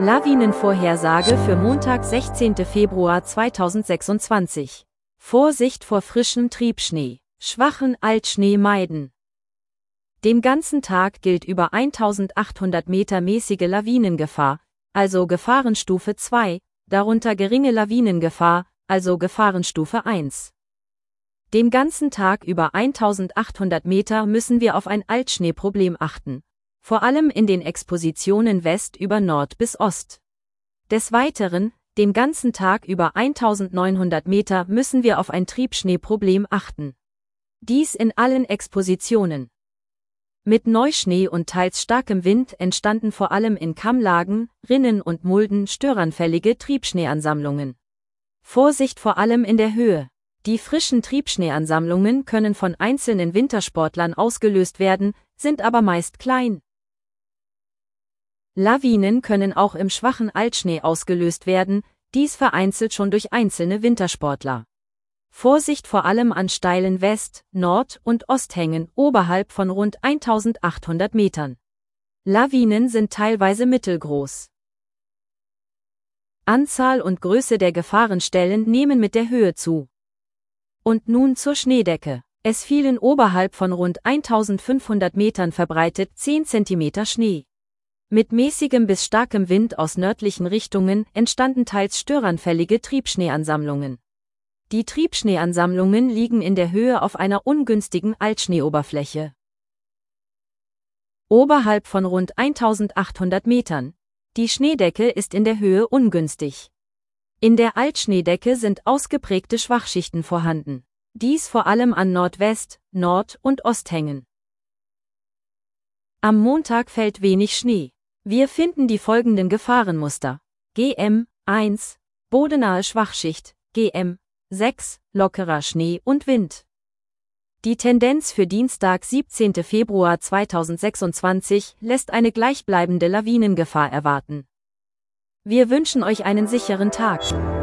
Lawinenvorhersage für Montag, 16. Februar 2026. Vorsicht vor frischem Triebschnee. Schwachen Altschnee meiden. Den ganzen Tag gilt über 1800 Meter mäßige Lawinengefahr, also Gefahrenstufe 2, darunter geringe Lawinengefahr, also Gefahrenstufe 1. Den ganzen Tag über 1800 Meter müssen wir auf ein Altschneeproblem achten. Vor allem in den Expositionen West über Nord bis Ost. Des Weiteren, den ganzen Tag über 1900 Meter müssen wir auf ein Triebschneeproblem achten. Dies in allen Expositionen. Mit Neuschnee und teils starkem Wind entstanden vor allem in Kammlagen, Rinnen und Mulden störanfällige Triebschneeansammlungen. Vorsicht vor allem in der Höhe. Die frischen Triebschneeansammlungen können von einzelnen Wintersportlern ausgelöst werden, sind aber meist klein. Lawinen können auch im schwachen Altschnee ausgelöst werden, dies vereinzelt schon durch einzelne Wintersportler. Vorsicht vor allem an steilen West-, Nord- und Osthängen oberhalb von rund 1800 Metern. Lawinen sind teilweise mittelgroß. Anzahl und Größe der Gefahrenstellen nehmen mit der Höhe zu. Und nun zur Schneedecke. Es fielen oberhalb von rund 1500 Metern verbreitet 10 cm Schnee. Mit mäßigem bis starkem Wind aus nördlichen Richtungen entstanden teils störanfällige Triebschneeansammlungen. Die Triebschneeansammlungen liegen in der Höhe auf einer ungünstigen Altschneeoberfläche. Oberhalb von rund 1800 Metern. Die Schneedecke ist in der Höhe ungünstig. In der Altschneedecke sind ausgeprägte Schwachschichten vorhanden. Dies vor allem an Nordwest-, Nord- und Osthängen. Am Montag fällt wenig Schnee. Wir finden die folgenden Gefahrenmuster. GM 1, bodenahe Schwachschicht, GM 6, lockerer Schnee und Wind. Die Tendenz für Dienstag, 17. Februar 2026 lässt eine gleichbleibende Lawinengefahr erwarten. Wir wünschen euch einen sicheren Tag.